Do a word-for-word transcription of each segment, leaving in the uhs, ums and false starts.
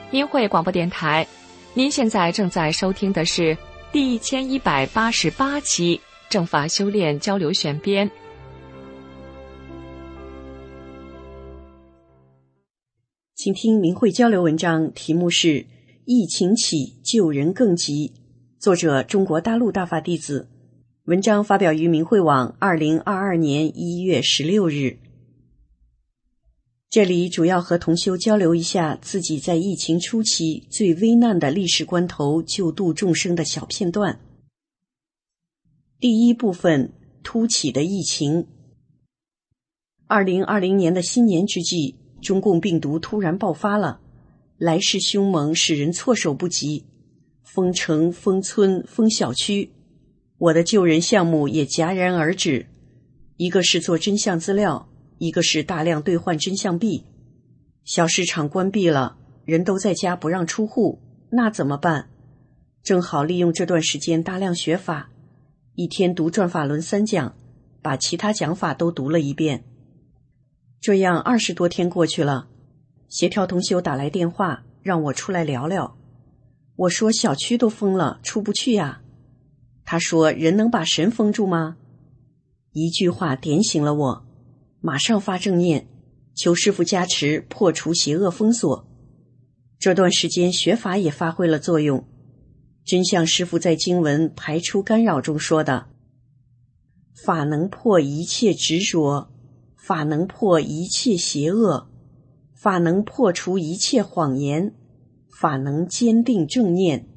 音汇广播电台，您现在正在收听的是第一千一百八十八期正法修炼交流选编。 请听明慧交流文章，题目是疫情起救人更急，作者中国大陆大法弟子，文章发表于明慧网二零二二年一月十六日。这里主要和同修交流一下自己在疫情初期最危难的历史关头救度众生的小片段。第一部分，突起的疫情。二零二零年的新年之际，中共病毒突然爆发了，来势凶猛，使人措手不及。封城、封村、封小区，我的救人项目也戛然而止。一个是做真相资料，一个是大量兑换真相币。小市场关闭了，人都在家不让出户，那怎么办？正好利用这段时间大量学法，一天读转法轮三讲，把其他讲法都读了一遍。这样二十多天过去了，协调同修打来电话让我出来聊聊。我说小区都封了，出不去呀。他说人能把神封住吗？一句话点醒了我，马上发正念，求师父加持，破除邪恶封锁。这段时间学法也发挥了作用。真相师父在经文排除干扰中说的，法能破一切执着，法能破一切邪恶，法能破除一切谎言，法能坚定正念。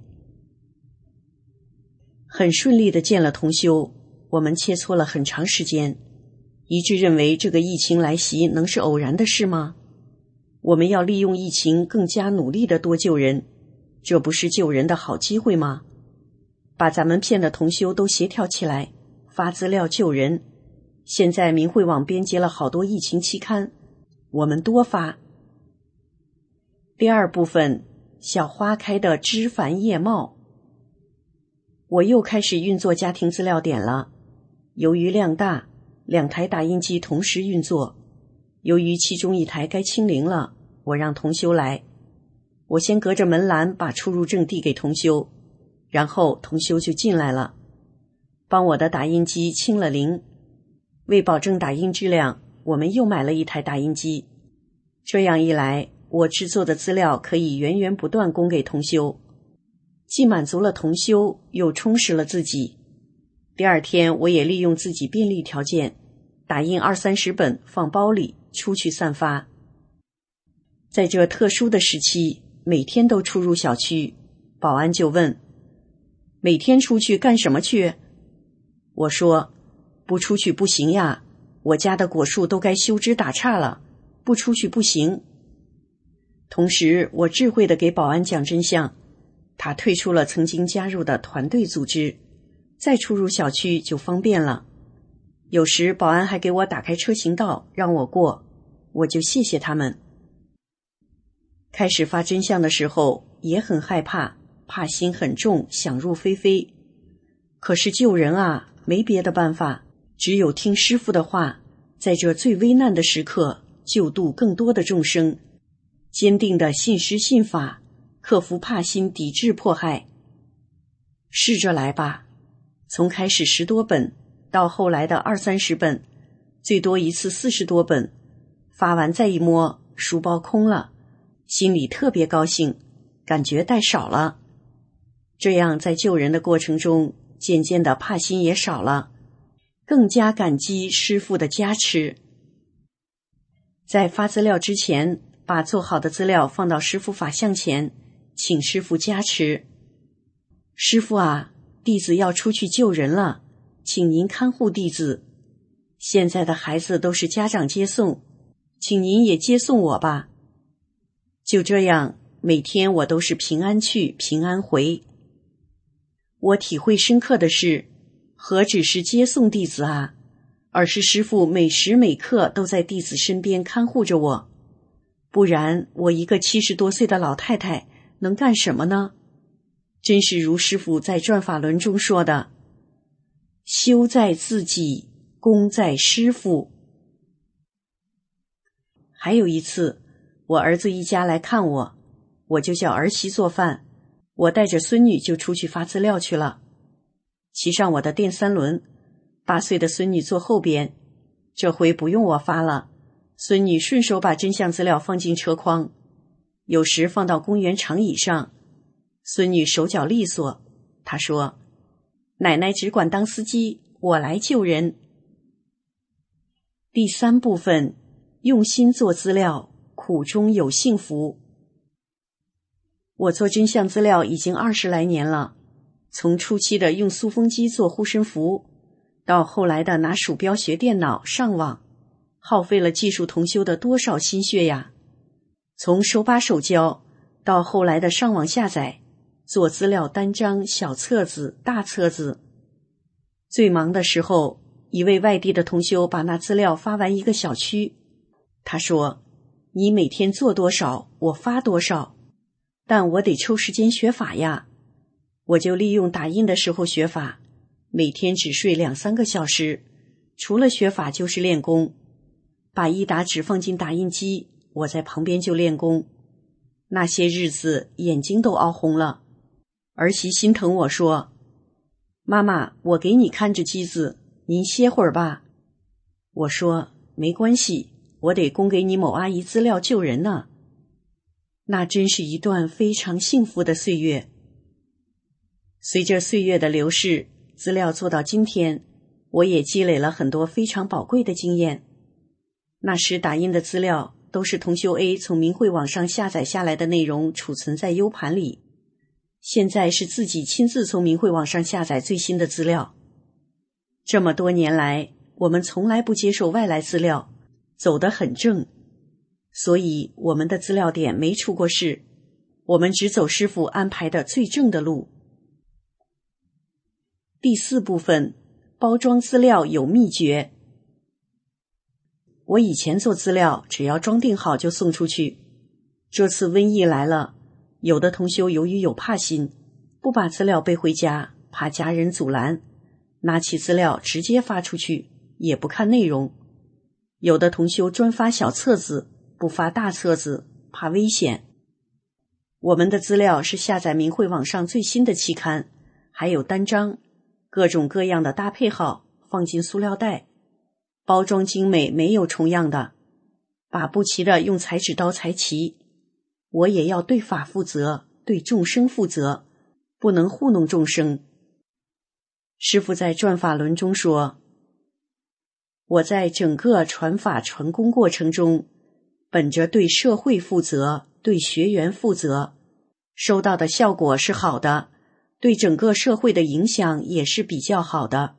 很顺利地见了同修，我们切磋了很长时间，一致认为这个疫情来袭能是偶然的事吗？我们要利用疫情更加努力地多救人，这不是救人的好机会吗？把咱们骗的同修都协调起来，发资料救人。现在明慧网编辑了好多疫情期刊，我们多发。第二部分，小花开的枝繁叶茂。我又开始运作家庭资料点了。由于量大，两台打印机同时运作，由于其中一台该清零了，我让同修来。我先隔着门栏把出入证递给同修，然后同修就进来了，帮我的打印机清了零。为保证打印质量，我们又买了一台打印机。这样一来，我制作的资料可以源源不断供给同修，既满足了同修，又充实了自己。第二天我也利用自己便利条件，打印二三十本放包里出去散发。在这特殊的时期，每天都出入小区，保安就问，每天出去干什么去？我说，不出去不行呀，我家的果树都该修枝打杈了，不出去不行。同时我智慧地给保安讲真相，他退出了曾经加入的团队组织，再出入小区就方便了。有时保安还给我打开车行道让我过，我就谢谢他们。开始发真相的时候也很害怕，怕心很重，想入非非。可是救人啊，没别的办法，只有听师父的话，在这最危难的时刻救度更多的众生，坚定的信师信法，克服怕心，抵制迫害。试着来吧，从开始十多本到后来的二三十本，最多一次四十多本，发完再一摸，书包空了，心里特别高兴，感觉带少了。这样在救人的过程中，渐渐的怕心也少了，更加感激师父的加持。在发资料之前，把做好的资料放到师父法像前，请师父加持。师父啊，弟子要出去救人了，请您看护弟子。现在的孩子都是家长接送，请您也接送我吧。就这样，每天我都是平安去，平安回。我体会深刻的是，何止是接送弟子啊，而是师父每时每刻都在弟子身边看护着我。不然我一个七十多岁的老太太能干什么呢？真是如师父在转法轮中说的，修在自己，功在师父。还有一次，我儿子一家来看我， 我就叫儿媳做饭，我带着孙女就出去发资料去了。骑上我的电三轮，八岁的孙女坐后边，这回不用我发了，孙女顺手把真相资料放进车筐，有时放到公园长椅上。孙女手脚利索，她说：“奶奶只管当司机，我来救人。”第三部分，用心做资料，苦中有幸福。我做真相资料已经二十来年了，从初期的用塑封机做护身符，到后来的拿鼠标学电脑上网，耗费了技术同修的多少心血呀！从手把手教，到后来的上网下载，做资料单张、小册子、大册子。最忙的时候，一位外地的同修把那资料发完一个小区，他说：“你每天做多少，我发多少，但我得抽时间学法呀。”我就利用打印的时候学法，每天只睡两三个小时，除了学法就是练功，把一沓纸放进打印机，我在旁边就练功。那些日子眼睛都熬红了，儿媳心疼我说：“妈妈，我给你看着机子，您歇会儿吧。”我说：“没关系，我得供给你某阿姨资料救人呢。”那真是一段非常幸福的岁月。随着岁月的流逝，资料做到今天，我也积累了很多非常宝贵的经验。那时打印的资料都是同修 A 从明慧网上下载下来的内容储存在 U 盘里，现在是自己亲自从明慧网上下载最新的资料。这么多年来，我们从来不接受外来资料，走得很正，所以我们的资料点没出过事，我们只走师父安排的最正的路。第四部分，包装资料有秘诀。我以前做资料只要装订好就送出去，这次瘟疫来了，有的同修由于有怕心，不把资料背回家，怕家人阻拦，拿起资料直接发出去，也不看内容。有的同修专发小册子，不发大册子，怕危险。我们的资料是下载明慧网上最新的期刊，还有单张，各种各样的搭配好，放进塑料袋，包装精美，没有重样的，把不齐的用裁纸刀裁齐。我也要对法负责，对众生负责，不能糊弄众生。师父在转法轮中说，我在整个传法传功过程中，本着对社会负责，对学员负责，收到的效果是好的，对整个社会的影响也是比较好的。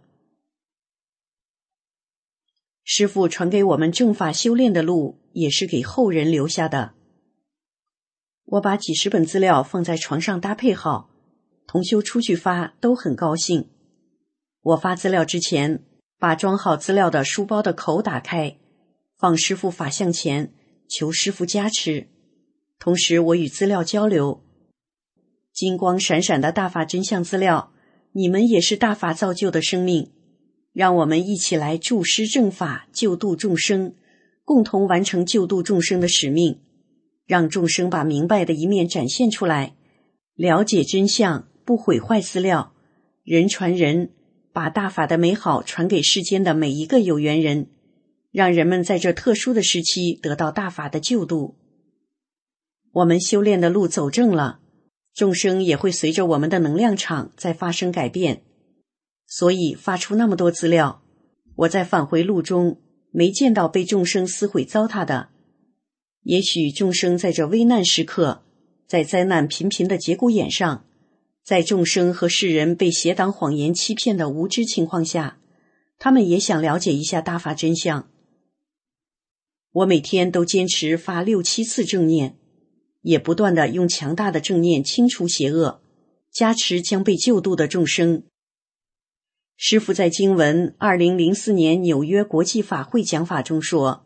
师父传给我们正法修炼的路，也是给后人留下的。我把几十本资料放在床上搭配好，同修出去发都很高兴。我发资料之前，把装好资料的书包的口打开，放师父法像前，求师父加持。同时我与资料交流，金光闪闪的大法真相资料，你们也是大法造就的生命，让我们一起来助施正法，救度众生，共同完成救度众生的使命，让众生把明白的一面展现出来，了解真相，不毁坏资料，人传人，把大法的美好传给世间的每一个有缘人，让人们在这特殊的时期得到大法的救度。我们修炼的路走正了，众生也会随着我们的能量场在发生改变，所以发出那么多资料，我在返回路中没见到被众生撕毁糟蹋的。也许众生在这危难时刻，在灾难频频的节骨眼上，在众生和世人被邪党谎言欺骗的无知情况下，他们也想了解一下大法真相。我每天都坚持发六七次正念，也不断地用强大的正念清除邪恶，加持将被救度的众生。师父在经文二零零四年纽约国际法会讲法中说，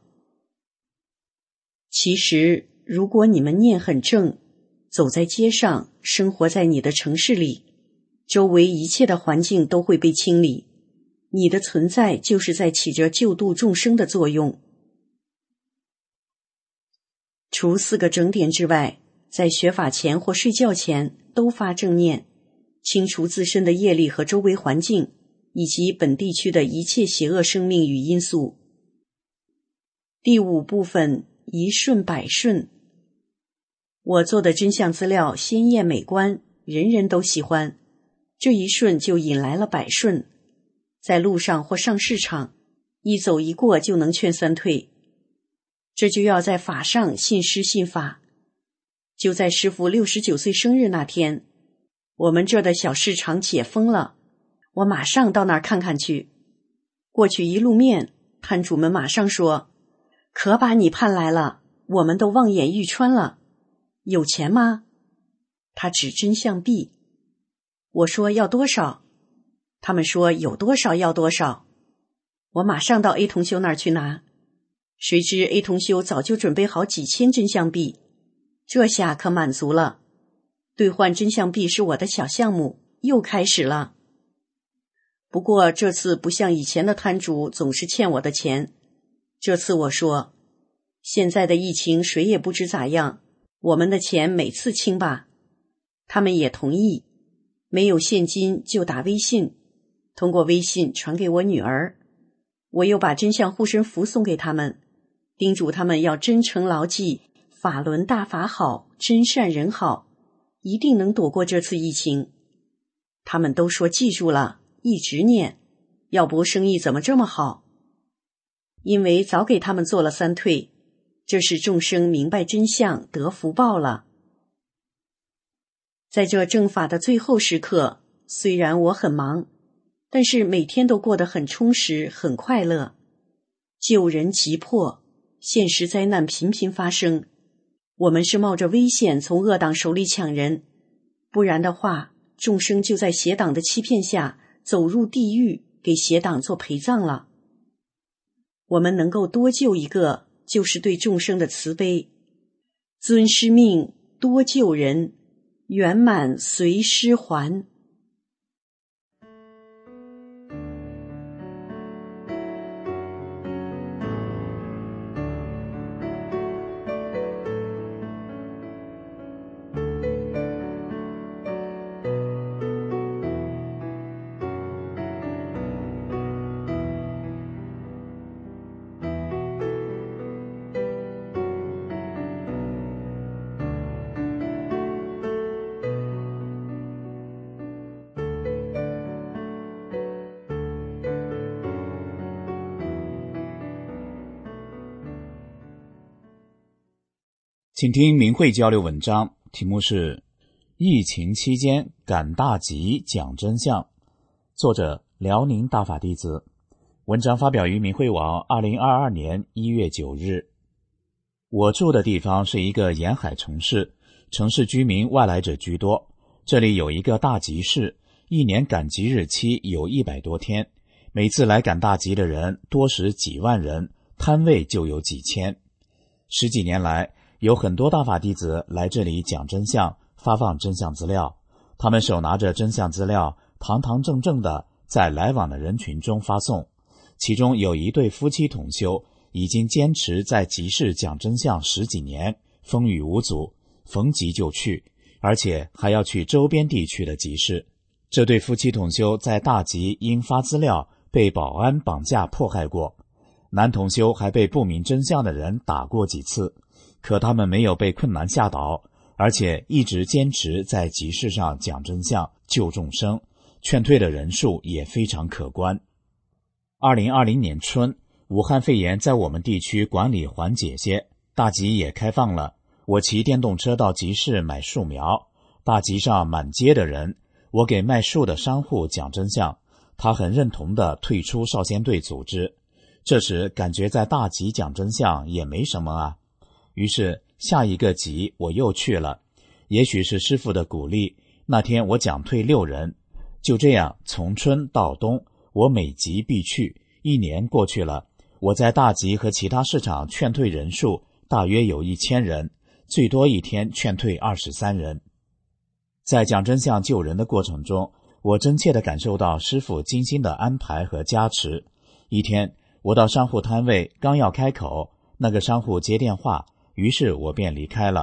其实如果你们念很正，走在街上，生活在你的城市里，周围一切的环境都会被清理，你的存在就是在起着救度众生的作用。除四个整点之外， 在学法前或睡觉前都发正念，清除自身的业力和周围环境，以及本地区的一切邪恶生命与因素。第五部分，一顺百顺。我做的真相资料鲜艳美观，人人都喜欢，这一顺就引来了百顺。在路上或上市场，一走一过就能劝三退。这就要在法上信师信法。就在师父六十九岁生日那天，我们这的小市场解封了，我马上到那儿看看去。过去一露面，摊主们马上说：“可把你盼来了，我们都望眼欲穿了。有钱吗？”他指真相币。我说要多少？他们说有多少要多少。我马上到 A 同修那儿去拿。谁知 A 同修早就准备好几千真相币，这下可满足了。兑换真相币是我的小项目，又开始了。不过这次不像以前的摊主总是欠我的钱，这次我说，现在的疫情谁也不知咋样，我们的钱每次清吧。他们也同意，没有现金就打微信，通过微信传给我女儿。我又把真相护身符送给他们，叮嘱他们要真诚牢记法轮大法好，真善人好，一定能躲过这次疫情。他们都说记住了，一直念，要不生意怎么这么好？因为早给他们做了三退，这是众生明白真相得福报了。在这正法的最后时刻，虽然我很忙，但是每天都过得很充实，很快乐。救人急迫，现实灾难频频发生，我们是冒着危险从恶党手里抢人，不然的话，众生就在邪党的欺骗下走入地狱，给邪党做陪葬了。我们能够多救一个，就是对众生的慈悲。尊师命，多救人，圆满随师还。 请听明慧交流文章，题目是疫情期间赶大集讲真相，作者辽宁大法弟子。文章发表于明慧网二零二二年一月九日。我住的地方是一个沿海城市，城市居民外来者居多，这里有一个大集市，一年赶集日期有一百多天，每次来赶大集的人多时几万人，摊位就有几千。十几年来，有很多大法弟子来这里讲真相，发放真相资料，他们手拿着真相资料，堂堂正正的在来往的人群中发送。其中有一对夫妻同修，已经坚持在集市讲真相十几年，风雨无阻，逢集就去，而且还要去周边地区的集市。这对夫妻同修在大集因发资料被保安绑架迫害过，男同修还被不明真相的人打过几次，可他们没有被困难吓倒，而且一直坚持在集市上讲真相，救众生，劝退的人数也非常可观。二零二零年春，武汉肺炎在我们地区管理缓解些，大集也开放了。我骑电动车到集市买树苗，大集上满街的人，我给卖树的商户讲真相，他很认同地退出少先队组织。这时感觉在大集讲真相也没什么啊。于是下一个集我又去了，也许是师父的鼓励，那天我讲退六人。就这样从春到冬，我每集必去，一年过去了，我在大集和其他市场劝退人数大约有一千人，最多一天劝退二十三人。在讲真相救人的过程中，我真切地感受到师父精心的安排和加持。一天我到商户摊位，刚要开口，那个商户接电话，于是我便离开了。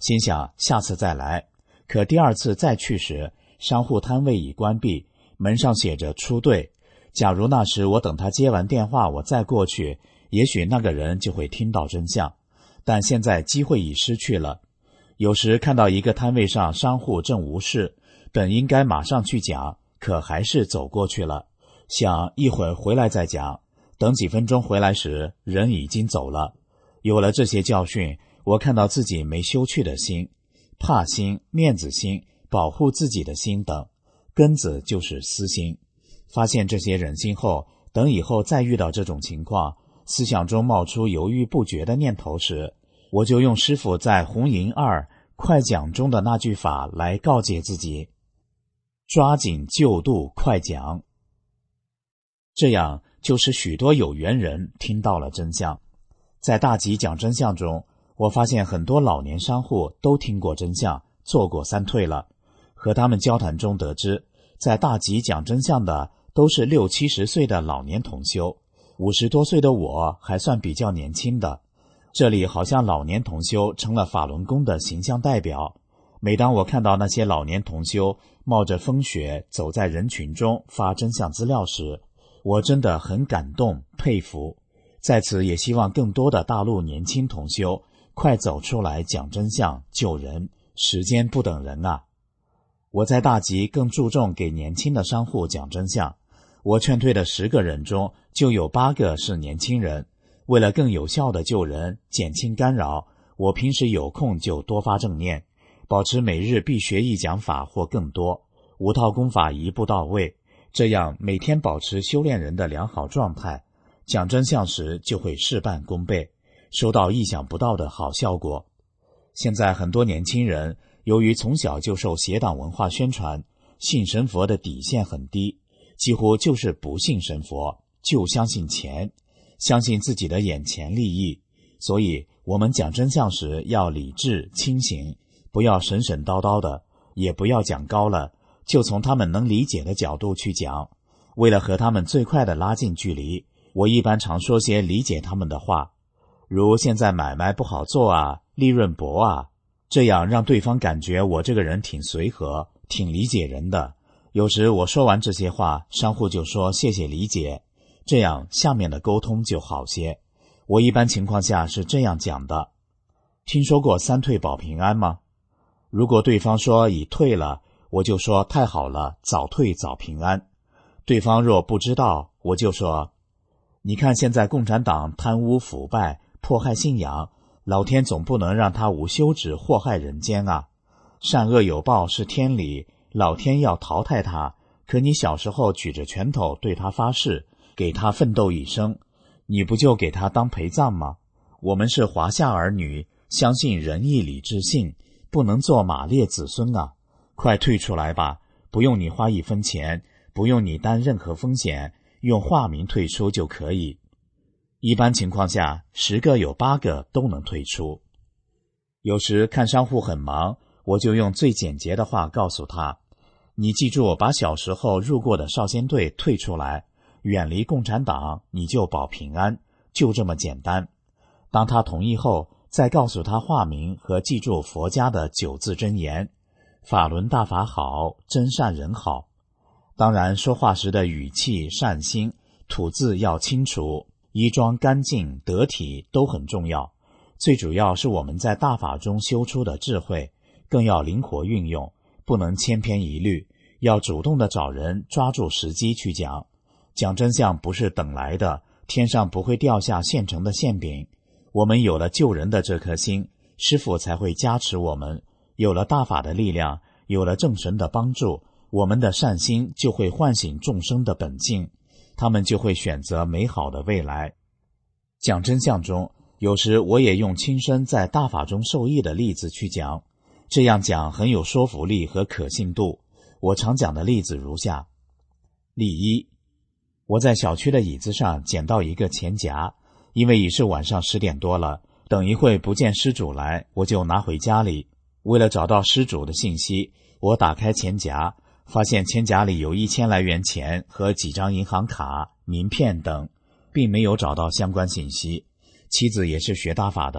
心想下次再来。可第二次再去时，商户摊位已关闭，门上写着出队。假如那时我等他接完电话我再过去，也许那个人就会听到真相。但现在机会已失去了。有时看到一个摊位上商户正无事，本应该马上去讲，可还是走过去了，想一会儿回来再讲。等几分钟回来时，人已经走了。有了这些教训，我看到自己没羞去的心，怕心、面子心、保护自己的心等，根子就是私心。发现这些人心后，等以后再遇到这种情况，思想中冒出犹豫不决的念头时，我就用师父在红银二快讲中的那句法来告诫自己：抓紧救度快讲。这样就使许多有缘人听到了真相。在大集讲真相中，我发现很多老年商户都听过真相，做过三退了。和他们交谈中得知，在大集讲真相的都是六七十岁的老年同修，五十多岁的我还算比较年轻的。这里好像老年同修成了法轮功的形象代表。每当我看到那些老年同修冒着风雪走在人群中发真相资料时，我真的很感动佩服。在此也希望更多的大陆年轻同修快走出来讲真相救人，时间不等人啊。我在大集更注重给年轻的商户讲真相，我劝退的十个人中就有八个是年轻人。为了更有效地救人，减轻干扰，我平时有空就多发正念，保持每日必学一讲法或更多，五套功法一步到位，这样每天保持修炼人的良好状态，讲真相时就会事半功倍，收到意想不到的好效果。现在很多年轻人由于从小就受邪党文化宣传，信神佛的底线很低，几乎就是不信神佛，就相信钱，相信自己的眼前利益。所以我们讲真相时要理智清醒，不要神神叨叨的，也不要讲高了，就从他们能理解的角度去讲。为了和他们最快的拉近距离，我一般常说些理解他们的话，如现在买卖不好做啊，利润薄啊，这样让对方感觉我这个人挺随和，挺理解人的。有时我说完这些话，商户就说谢谢理解，这样下面的沟通就好些。我一般情况下是这样讲的：听说过三退保平安吗？如果对方说已退了，我就说太好了，早退早平安。对方若不知道，我就说你看现在共产党贪污腐败，迫害信仰，老天总不能让他无休止祸害人间啊。善恶有报是天理，老天要淘汰他，可你小时候举着拳头对他发誓，给他奋斗一生，你不就给他当陪葬吗？我们是华夏儿女，相信仁义礼智信，不能做马列子孙啊！快退出来吧，不用你花一分钱，不用你担任何风险，用化名退出就可以。一般情况下，十个有八个都能退出。有时看商户很忙，我就用最简洁的话告诉他，你记住把小时候入过的少先队退出来，远离共产党，你就保平安，就这么简单。当他同意后，再告诉他化名和记住佛家的九字真言：法轮大法好，真善人好。当然说话时的语气善心，吐字要清楚，衣装干净得体都很重要。最主要是我们在大法中修出的智慧，更要灵活运用，不能千篇一律，要主动的找人抓住时机去讲。讲真相不是等来的，天上不会掉下现成的馅饼。我们有了救人的这颗心，师父才会加持我们，有了大法的力量，有了正神的帮助，我们的善心就会唤醒众生的本性，他们就会选择美好的未来。讲真相中，有时我也用亲身在大法中受益的例子去讲，这样讲很有说服力和可信度。我常讲的例子如下：例一，我在小区的椅子上捡到一个钱夹，因为已是晚上十点多了，等一会不见失主来，我就拿回家里。为了找到失主的信息，我打开钱夹，发现钱夹里有一千来元钱和几张银行卡、名片等，并没有找到相关信息。妻子也是学大法的，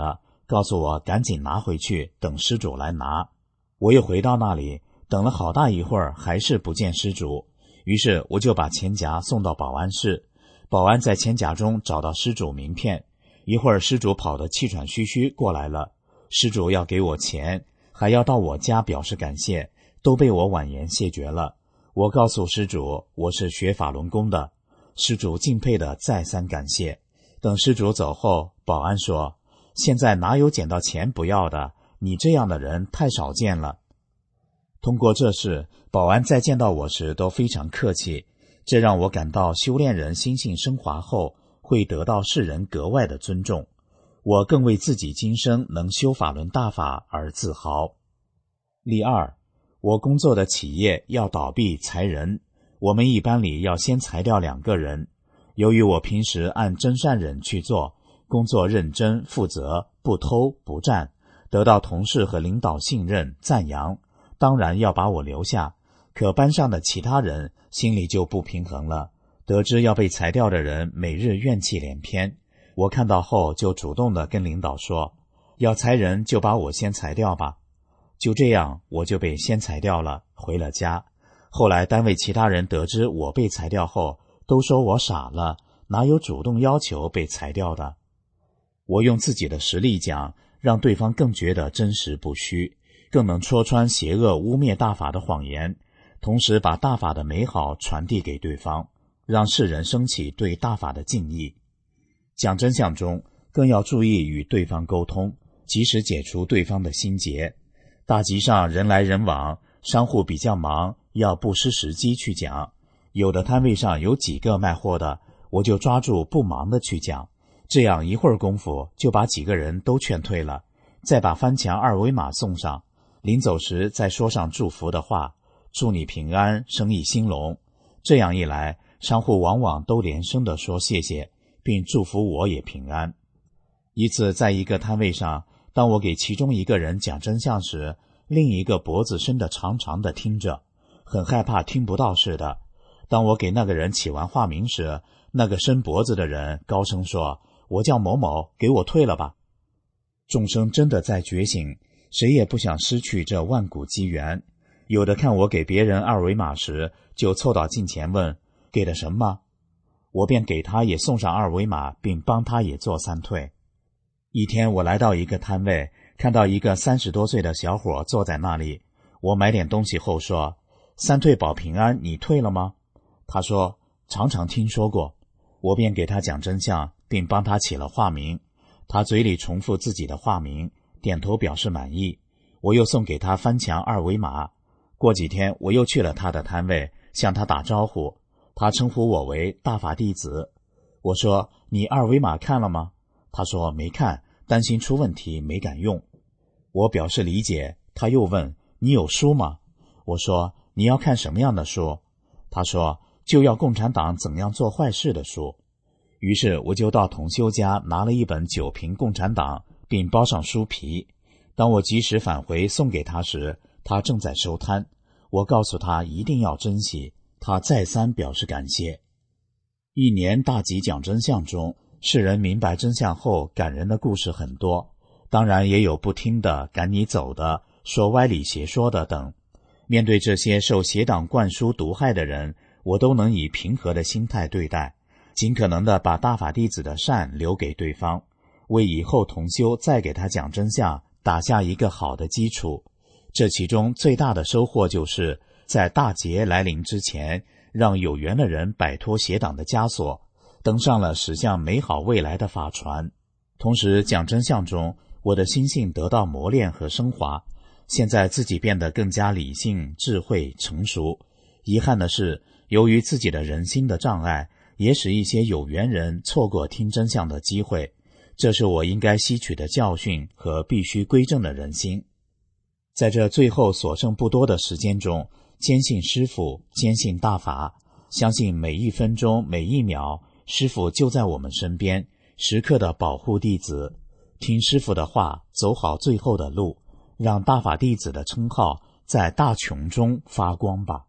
告诉我赶紧拿回去，等施主来拿。我又回到那里，等了好大一会儿，还是不见施主。于是我就把钱夹送到保安室，保安在钱夹中找到施主名片。一会儿施主跑得气喘吁吁过来了，施主要给我钱，还要到我家表示感谢，都被我婉言谢绝了。我告诉施主我是学法轮功的，施主敬佩地再三感谢。等施主走后，保安说，现在哪有捡到钱不要的，你这样的人太少见了。通过这事，保安在见到我时都非常客气，这让我感到修炼人心性升华后会得到世人格外的尊重。我更为自己今生能修法轮大法而自豪。例二，我工作的企业要倒闭裁人，我们一班里要先裁掉两个人。由于我平时按真善忍去做，工作认真负责，不偷不占，得到同事和领导信任赞扬，当然要把我留下。可班上的其他人心里就不平衡了，得知要被裁掉的人每日怨气连篇。我看到后就主动地跟领导说，要裁人就把我先裁掉吧。就这样，我就被先裁掉了，回了家。后来单位其他人得知我被裁掉后，都说我傻了，哪有主动要求被裁掉的。我用自己的实力讲，让对方更觉得真实不虚，更能戳穿邪恶污蔑大法的谎言，同时把大法的美好传递给对方，让世人升起对大法的敬意。讲真相中，更要注意与对方沟通，及时解除对方的心结。大集上人来人往，商户比较忙，要不失时机去讲。有的摊位上有几个卖货的，我就抓住不忙的去讲，这样一会儿功夫就把几个人都劝退了，再把翻墙二维码送上，临走时再说上祝福的话，祝你平安，生意兴隆。这样一来，商户往往都连声地说谢谢，并祝福我也平安。一次在一个摊位上，当我给其中一个人讲真相时，另一个脖子伸得长长的听着，很害怕听不到似的。当我给那个人起完化名时，那个伸脖子的人高声说，我叫某某，给我退了吧。众生真的在觉醒，谁也不想失去这万古机缘。有的看我给别人二维码时，就凑到近前问，给的什么？我便给他也送上二维码，并帮他也做三退。一天我来到一个摊位，看到一个三十多岁的小伙坐在那里，我买点东西后说，三退保平安，你退了吗？他说，常常听说过。我便给他讲真相，并帮他起了化名。他嘴里重复自己的化名，点头表示满意。我又送给他翻墙二维码。过几天我又去了他的摊位，向他打招呼，他称呼我为大法弟子。我说，你二维码看了吗？他说没看，担心出问题没敢用。我表示理解，他又问，你有书吗？我说，你要看什么样的书？他说，就要共产党怎样做坏事的书。于是我就到同修家拿了一本九评共产党，并包上书皮。当我及时返回送给他时，他正在收摊。我告诉他一定要珍惜，他再三表示感谢。一年大集讲真相中，世人明白真相后感人的故事很多，当然也有不听的、赶你走的、说歪理邪说的等。面对这些受邪党灌输毒害的人，我都能以平和的心态对待，尽可能的把大法弟子的善留给对方，为以后同修再给他讲真相打下一个好的基础。这其中最大的收获就是在大劫来临之前，让有缘的人摆脱邪党的枷锁，登上了驶向美好未来的法船。同时讲真相中，我的心性得到磨练和升华，现在自己变得更加理性、智慧、成熟。遗憾的是，由于自己的人心的障碍，也使一些有缘人错过听真相的机会，这是我应该吸取的教训和必须归正的人心。在这最后所剩不多的时间中，坚信师父，坚信大法，相信每一分钟每一秒师父就在我们身边，时刻的保护弟子。听师父的话，走好最后的路，让大法弟子的称号在大穹中发光吧。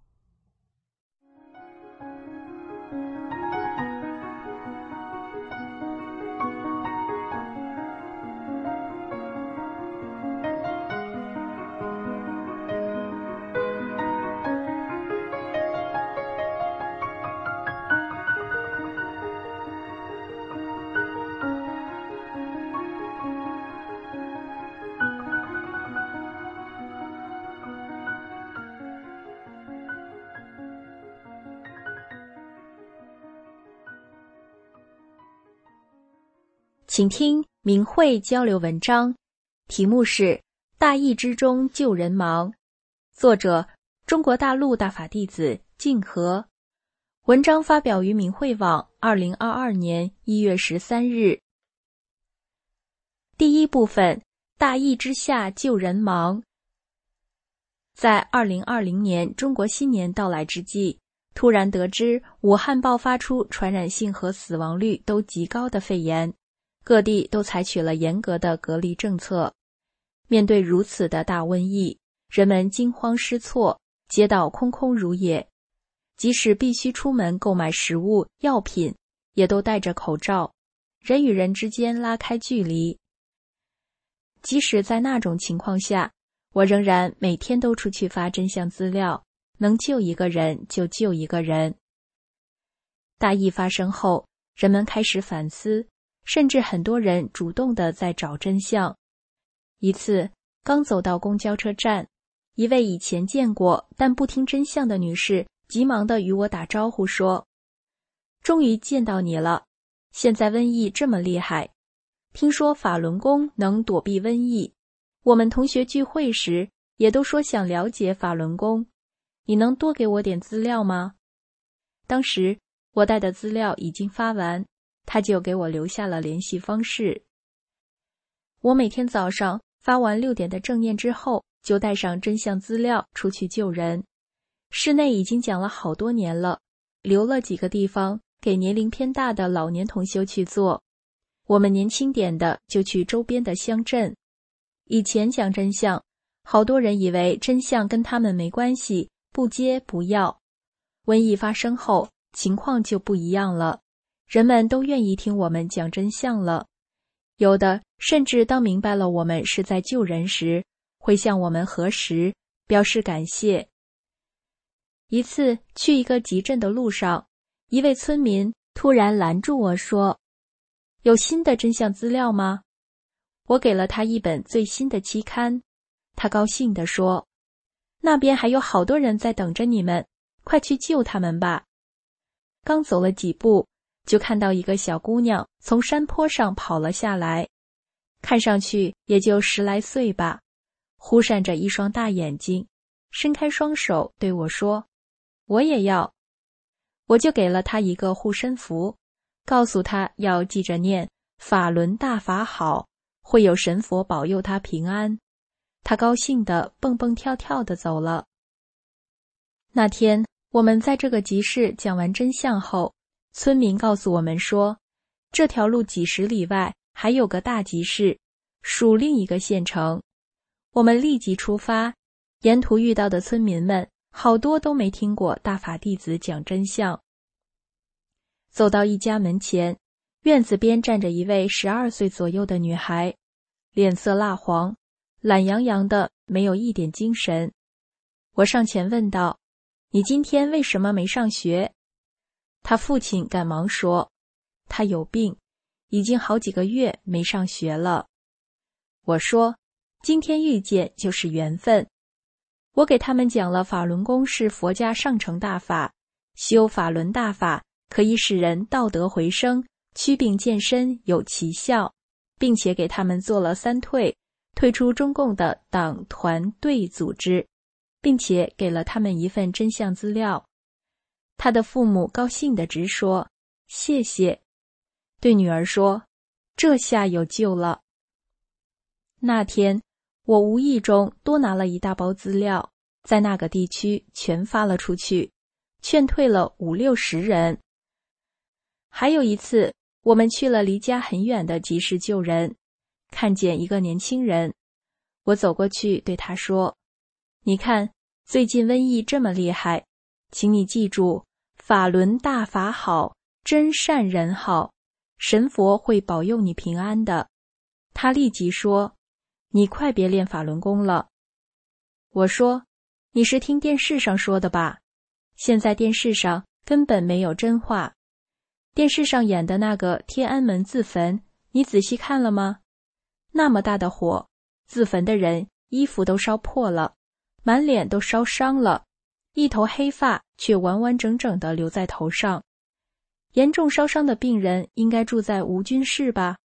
请听明慧交流文章，题目是《大义之中救人忙》，作者中国大陆大法弟子静和。文章发表于明慧网二零二二年一月十三日。第一部分，大义之下救人忙。在二零二零年中国新年到来之际，突然得知武汉爆发出传染性和死亡率都极高的肺炎，各地都采取了严格的隔离政策。面对如此的大瘟疫，人们惊慌失措，街道空空如也。即使必须出门购买食物、药品，也都戴着口罩，人与人之间拉开距离。即使在那种情况下，我仍然每天都出去发真相资料，能救一个人就救一个人。大疫发生后，人们开始反思，甚至很多人主动地在找真相。一次，刚走到公交车站，一位以前见过但不听真相的女士急忙地与我打招呼说：“终于见到你了，现在瘟疫这么厉害，听说法轮功能躲避瘟疫，我们同学聚会时也都说想了解法轮功，你能多给我点资料吗？”当时我带的资料已经发完，他就给我留下了联系方式。我每天早上发完六点的正念之后，就带上真相资料出去救人。室内已经讲了好多年了，留了几个地方给年龄偏大的老年同修去做。我们年轻点的就去周边的乡镇。以前讲真相，好多人以为真相跟他们没关系，不接不要。瘟疫发生后，情况就不一样了，人们都愿意听我们讲真相了。有的甚至当明白了我们是在救人时，会向我们核实，表示感谢。一次去一个集镇的路上，一位村民突然拦住我说：“有新的真相资料吗？”我给了他一本最新的期刊，他高兴地说：“那边还有好多人在等着你们，快去救他们吧。”刚走了几步，就看到一个小姑娘从山坡上跑了下来，看上去也就十来岁吧，忽闪着一双大眼睛，伸开双手对我说：“我也要。”我就给了她一个护身符，告诉她要记着念法轮大法好，会有神佛保佑她平安。她高兴地蹦蹦跳跳地走了。那天我们在这个集市讲完真相后，村民告诉我们说，这条路几十里外还有个大集市，属另一个县城。我们立即出发，沿途遇到的村民们好多都没听过大法弟子讲真相。走到一家门前，院子边站着一位十二岁左右的女孩，脸色蜡黄，懒洋洋的，没有一点精神。我上前问道：“你今天为什么没上学？”他父亲赶忙说：“他有病，已经好几个月没上学了。”我说：“今天遇见就是缘分。”我给他们讲了法轮功是佛家上乘大法，修法轮大法可以使人道德回升，祛病健身有奇效，并且给他们做了三退，退出中共的党团队组织，并且给了他们一份真相资料。他的父母高兴地直说：“谢谢。”对女儿说：“这下有救了。”那天我无意中多拿了一大包资料，在那个地区全发了出去，劝退了五六十人。还有一次，我们去了离家很远的集市救人，看见一个年轻人，我走过去对他说：“你看，最近瘟疫这么厉害，请你记住，法轮大法好，真善人好，神佛会保佑你平安的。”他立即说：“你快别练法轮功了。”我说：“你是听电视上说的吧？现在电视上根本没有真话。电视上演的那个天安门自焚，你仔细看了吗？那么大的火，自焚的人衣服都烧破了，满脸都烧伤了，一头黑发却完完整整地留在头上。严重烧伤的病人应该住在无菌室吧？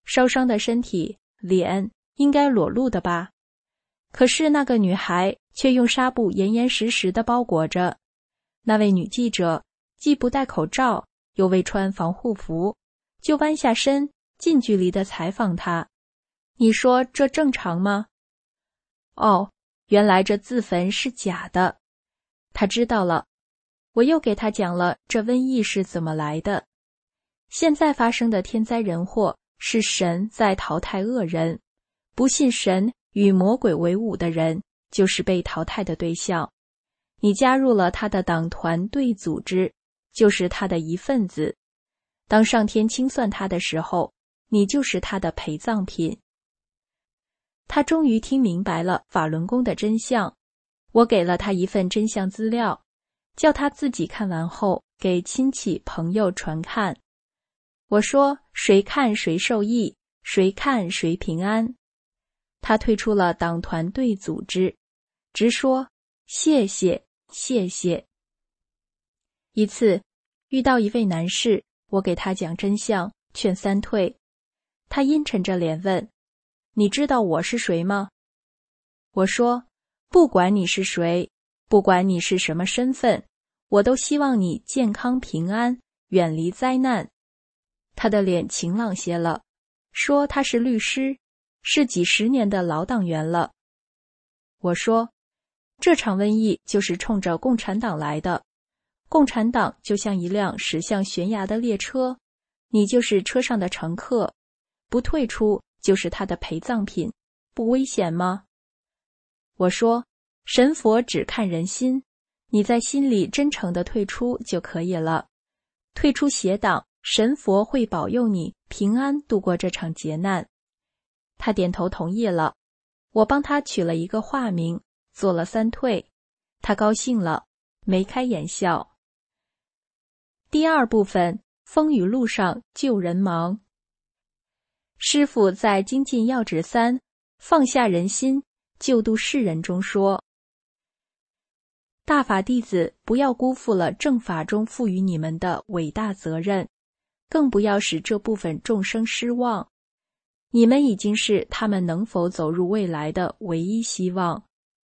烧伤的身体，脸应该裸露的吧？可是那个女孩却用纱布严严实实地包裹着。那位女记者既不戴口罩，又未穿防护服，就弯下身近距离地采访她。你说这正常吗？哦，原来这自焚是假的。她知道了。我又给她讲了这瘟疫是怎么来的。现在发生的天灾人祸是神在淘汰恶人，不信神与魔鬼为伍的人就是被淘汰的对象。你加入了他的党团队组织，就是他的一份子。当上天清算他的时候，你就是他的陪葬品。他终于听明白了法轮功的真相。我给了他一份真相资料，叫他自己看完后给亲戚朋友传看。我说谁看谁受益，谁看谁平安。他退出了党团队组织，直说谢谢谢谢。一次遇到一位男士，我给他讲真相，劝三退。他阴沉着脸问，你知道我是谁吗？我说，不管你是谁，不管你是什么身份，我都希望你健康平安，远离灾难。他的脸晴朗些了，说他是律师，是几十年的老党员了。我说，这场瘟疫就是冲着共产党来的，共产党就像一辆驶向悬崖的列车，你就是车上的乘客，不退出就是他的陪葬品，不危险吗？我说，神佛只看人心，你在心里真诚地退出就可以了。退出邪党，神佛会保佑你平安度过这场劫难。他点头同意了。我帮他取了一个化名，做了三退。他高兴了，眉开眼笑。第二部分，风雨路上救人忙。师父在《精进要旨三：放下人心，救度世人》中说，大法弟子不要辜负了正法中赋予你们的伟大责任，更不要使这部分众生失望。你们已经是他们能否走入未来的唯一希望。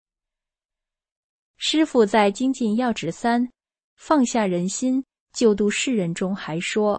师父在《精进要旨三：放下人心，救度世人》中还说，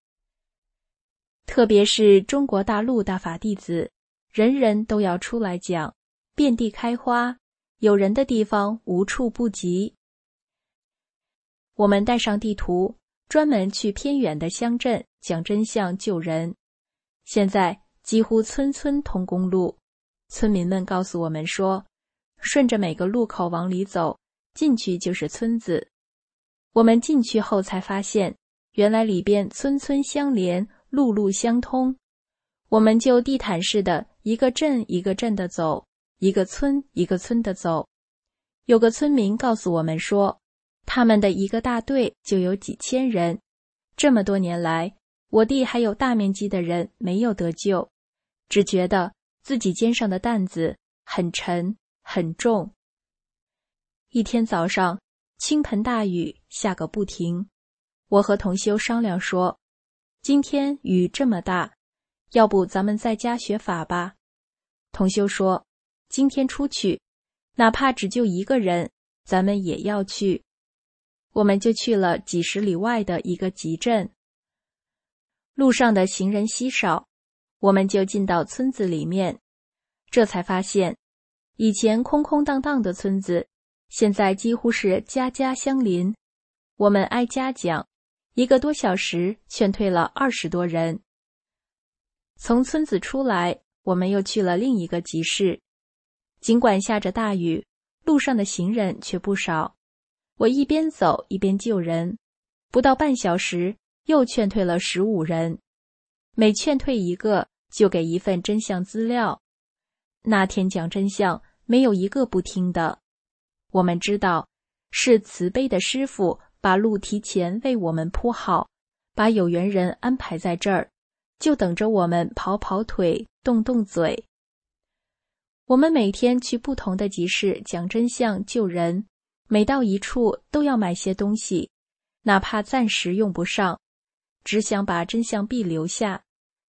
特别是中国大陆大法弟子，人人都要出来讲，遍地开花，有人的地方无处不及。我们带上地图，专门去偏远的乡镇讲真相救人。现在几乎村村通公路，村民们告诉我们说，顺着每个路口往里走，进去就是村子。我们进去后才发现，原来里边村村相连，路路相通。我们就地毯式的一个镇一个镇的走，一个村一个村的走。有个村民告诉我们说，他们的一个大队就有几千人。这么多年来，我弟还有大面积的人没有得救，只觉得自己肩上的担子很沉很重。一天早上，倾盆大雨下个不停。我和同修商量说，今天雨这么大，要不咱们在家学法吧。同修说，今天出去，哪怕只救一个人，咱们也要去。我们就去了几十里外的一个集镇。路上的行人稀少，我们就进到村子里面，这才发现，以前空空荡荡的村子，现在几乎是家家相邻。我们挨家讲，一个多小时劝退了二十多人。从村子出来，我们又去了另一个集市。尽管下着大雨，路上的行人却不少。我一边走一边救人，不到半小时，又劝退了十五人。每劝退一个，就给一份真相资料。那天讲真相，没有一个不听的。我们知道，是慈悲的师父把路提前为我们铺好，把有缘人安排在这儿，就等着我们跑跑腿，动动嘴。我们每天去不同的集市讲真相救人，每到一处都要买些东西，哪怕暂时用不上，只想把真相币留下。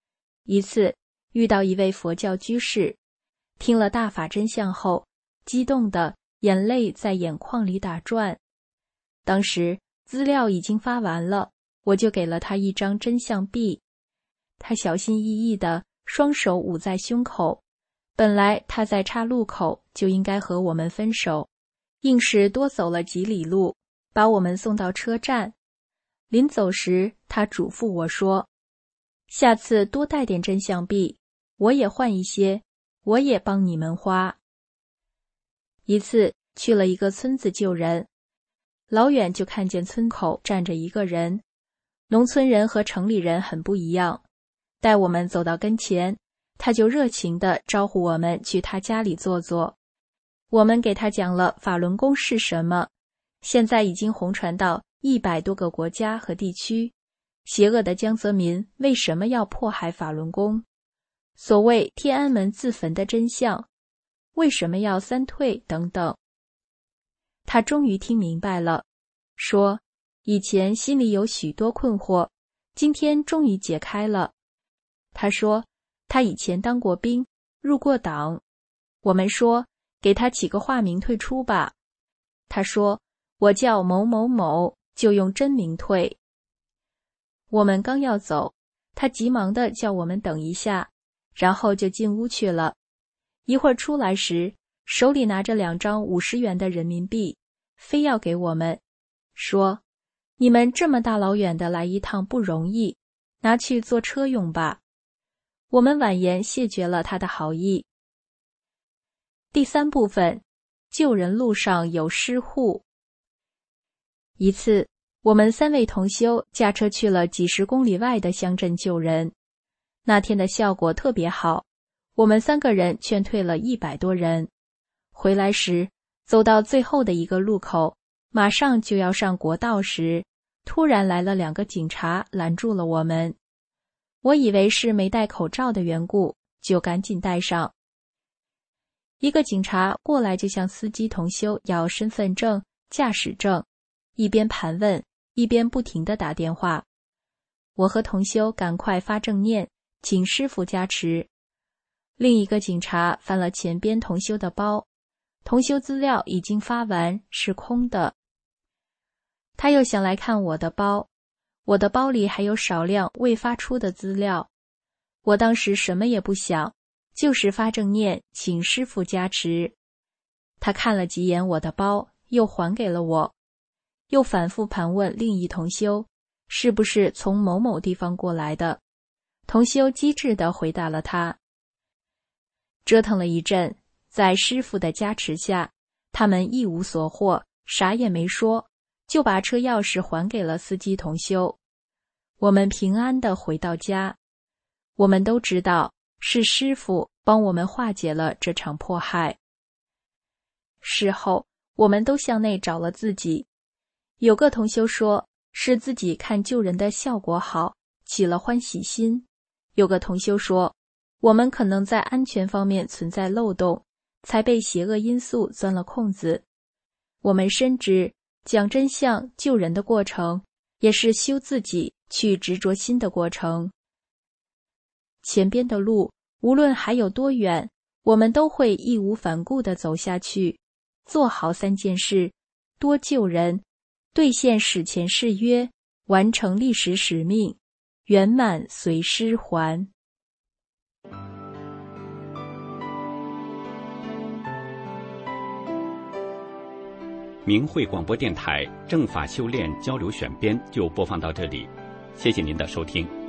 一次遇到一位佛教居士，听了大法真相后，激动的眼泪在眼眶里打转。当时资料已经发完了，我就给了他一张真相币。他小心翼翼地双手捂在胸口，本来他在岔路口就应该和我们分手，硬是多走了几里路，把我们送到车站。临走时，他嘱咐我说，下次多带点真相币，我也换一些，我也帮你们花。一次去了一个村子救人，老远就看见村口站着一个人。农村人和城里人很不一样，待我们走到跟前，他就热情地招呼我们去他家里坐坐。我们给他讲了法轮功是什么，现在已经红传到一百多个国家和地区，邪恶的江泽民为什么要迫害法轮功，所谓天安门自焚的真相，为什么要三退等等。他终于听明白了，说以前心里有许多困惑，今天终于解开了。他说他以前当过兵，入过党。我们说给他起个化名退出吧。他说我叫某某某，就用真名退。我们刚要走，他急忙地叫我们等一下，然后就进屋去了。一会儿出来时，手里拿着两张五十元的人民币，非要给我们，说你们这么大老远的来一趟不容易，拿去坐车用吧。我们婉言谢绝了他的好意。第三部分，救人路上有施护。一次，我们三位同修驾车去了几十公里外的乡镇救人，那天的效果特别好，我们三个人劝退了一百多人。回来时，走到最后的一个路口，马上就要上国道时，突然来了两个警察拦住了我们。我以为是没戴口罩的缘故，就赶紧戴上。一个警察过来就向司机同修要身份证、驾驶证，一边盘问，一边不停地打电话。我和同修赶快发正念，请师父加持。另一个警察翻了前边同修的包，同修资料已经发完，是空的。他又想来看我的包，我的包里还有少量未发出的资料。我当时什么也不想，就是发正念，请师父加持。他看了几眼我的包，又还给了我，又反复盘问另一同修，是不是从某某地方过来的。同修机智地回答了他。折腾了一阵，在师父的加持下，他们一无所获，啥也没说，就把车钥匙还给了司机同修。我们平安地回到家。我们都知道，是师父帮我们化解了这场迫害。事后，我们都向内找了自己。有个同修说，是自己看救人的效果好，起了欢喜心。有个同修说，我们可能在安全方面存在漏洞，才被邪恶因素钻了空子。我们深知，讲真相救人的过程，也是修自己去执着心的过程。前边的路，无论还有多远，我们都会义无反顾地走下去，做好三件事：多救人，兑现史前誓约，完成历史使命，圆满随师还。 明慧广播电台正法修炼交流选编就播放到这里，谢谢您的收听。